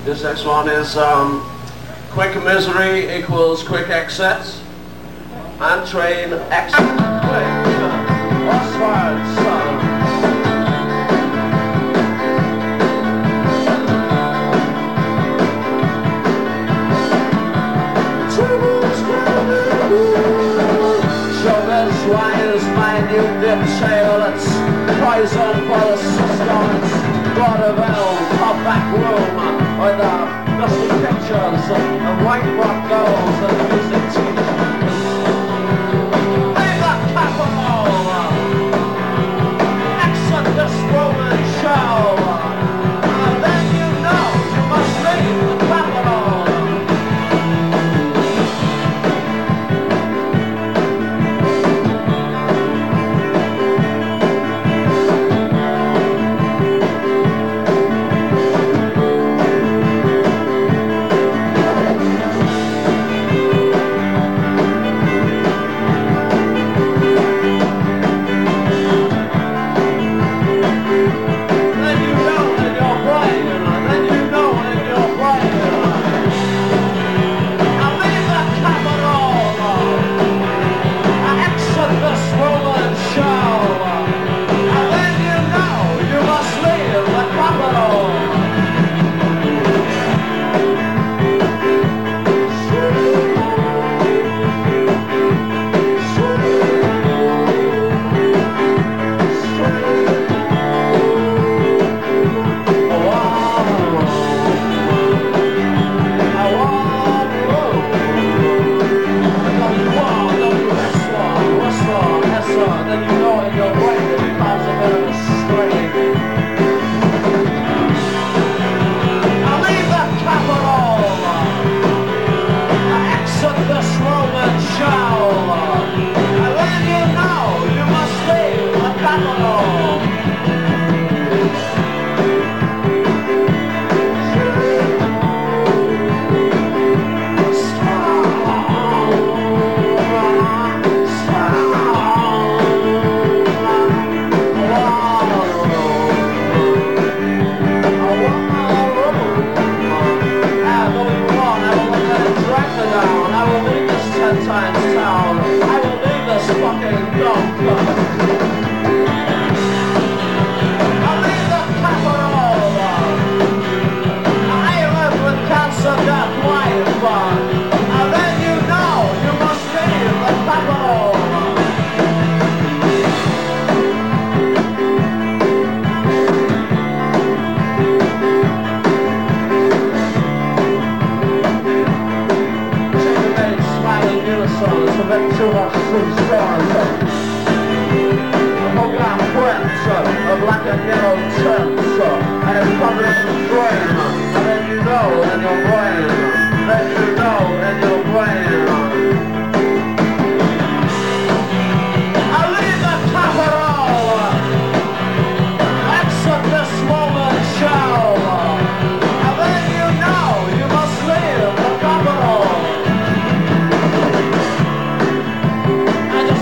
This next one is quick misery equals quick exit. And train exit. Oswald, son. Sugars, wires, minute dip tailets, poison for the stomachs, blood of elm, a back room, with dusty pictures of white rock girls and music teachers. Leave the capital! Exit this Roman show! And then you know you must leave the capital! And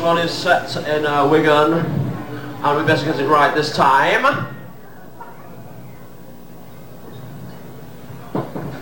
one is set in Wigan, and we better get it right this time.